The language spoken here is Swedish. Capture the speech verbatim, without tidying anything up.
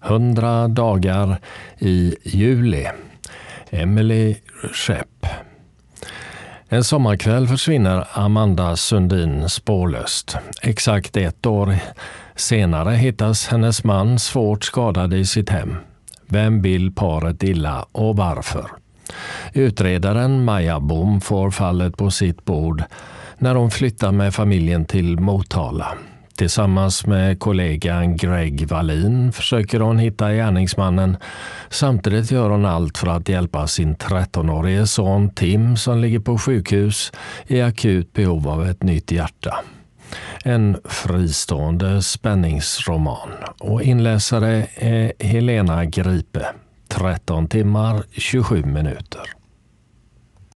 Hundra dagar i juli. Emily Schepp. En sommarkväll försvinner Amanda Sundin spårlöst. Exakt ett år senare hittas hennes man svårt skadad i sitt hem. Vem vill paret illa och varför? Utredaren Maja Bom får fallet på sitt bord när hon flyttar med familjen till Motala. Tillsammans med kollegan Greg Wallin försöker hon hitta gärningsmannen. Samtidigt gör hon allt för att hjälpa sin trettonårige son Tim som ligger på sjukhus i akut behov av ett nytt hjärta. En fristående spänningsroman och inläsare är Helena Gripe. tretton timmar tjugosju minuter.